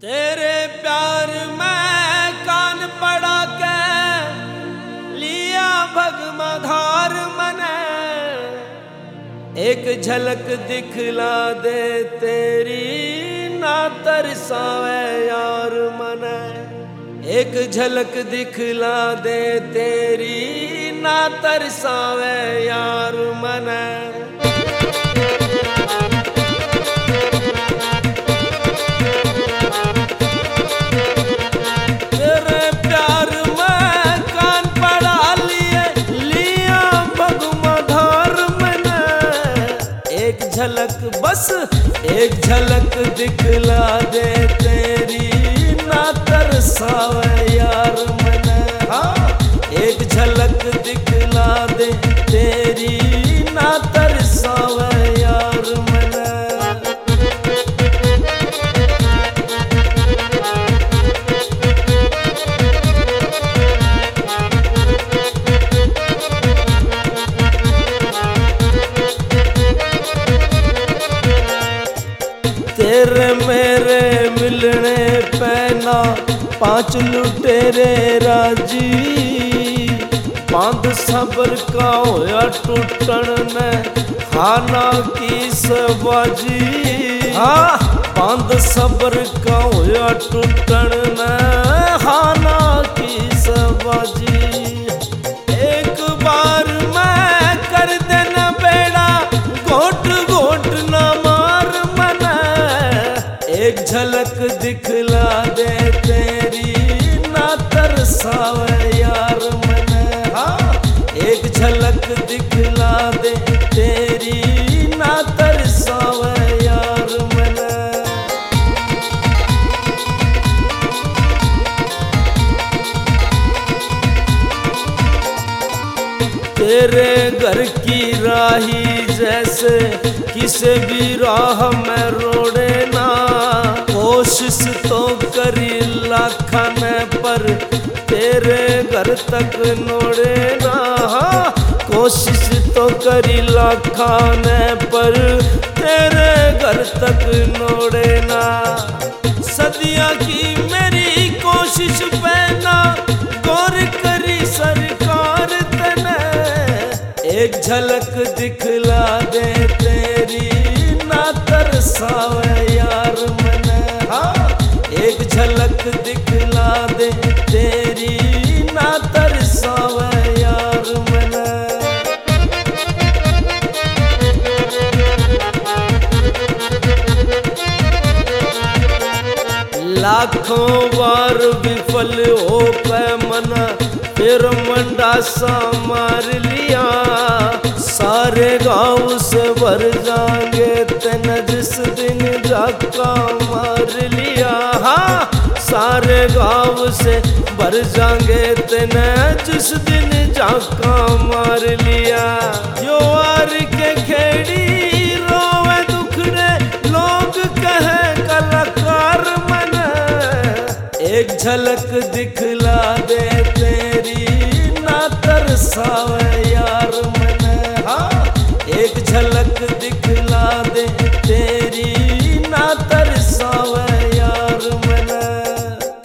तेरे प्यार में कान पड़ा के लिया भगमधार मने, एक झलक दिखला दे तेरी ना तरसावे यार मने, एक झलक दिखला दे तेरी ना तरसावे यार मने। झलक बस एक झलक दिखला दे तेरी ना तरसावे यार मने, हाँ एक झलक दिखला दे तेरी ना तरसावे यार मने। तेरे मेरे मिलने पैना पांच लुटेरे राजी, बांध सबर का होया टूटन ने खाना की सबाजी, हाँ बांध सबर का होया टूटन ने खाना की सबाजी। एक बार मैं कर देना बेड़ा घोट घोट ना एक झलक दिखला दे तेरी ना तरसावे यार मने, हाँ एक झलक दिखला दे तेरी ना तरसावे यार मने। तेरे घर की राही जैसे किसे भी राह में रोड़े ना, कोशिश तो करी लाखन पर तेरे घर तक नोड़े ना, हाँ कोशिश तो करी लाखन पर तेरे घर तक नोड़े ना। सदिया की मेरी कोशिश पे ना गौर करी सरकार तने, एक झलक दिखला दे तेरी ना तरसावे यार मने, हाँ एक झलक दिखला दे तेरी ना तरसावे यार मने। लाखों बार विफल हो पे मना फिर मंडासा मार लिया, सारे गांव से भर जाएंगे तेने जिस दिन जाका मार लिया, हाँ सारे गांव से भर जाएंगे तेने जिस दिन जाका मार लिया। यो आर के खेड़ी रोवे दुखड़े लोग कहे कलाकार मने, एक झलक दिखला दे तेरी ना तरसावे